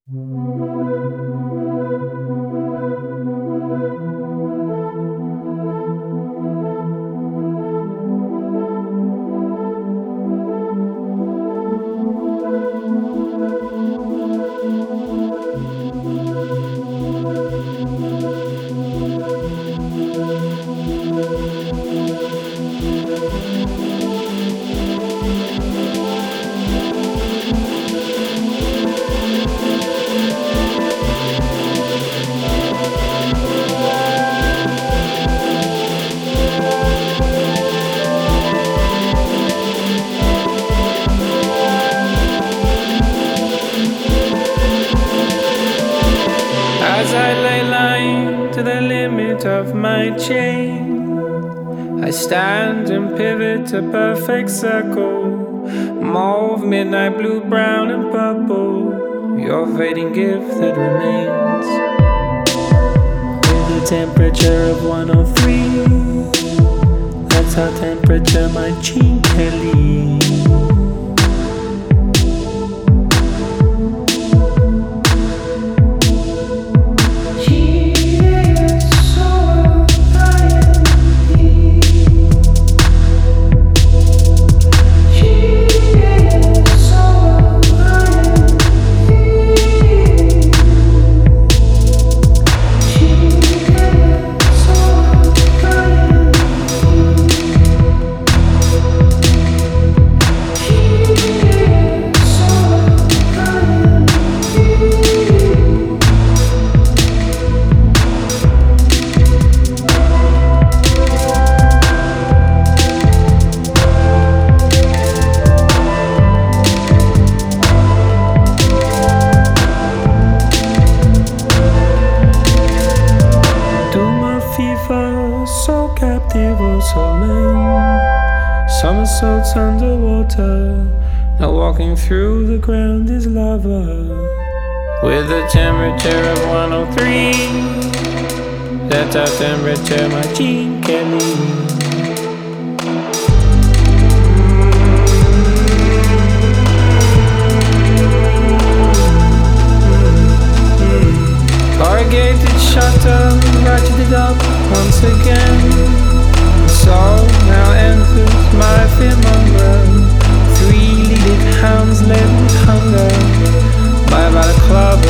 As I lay lying to the limit of my chain, I stand and pivot a perfect circle. Mauve, midnight blue, brown and purple, your fading gift that remains. With a temperature of 103, that's our temperature, my cheek can leave. So captive, oh so lame. Somersaults underwater, now walking through the ground is lava. With a temperature of 103, that's our temperature, my cheek can leave. Corrugated shutter, ratcheted up once again. So now enters my fearmonger. 3 leaded hounds led with hunger by the club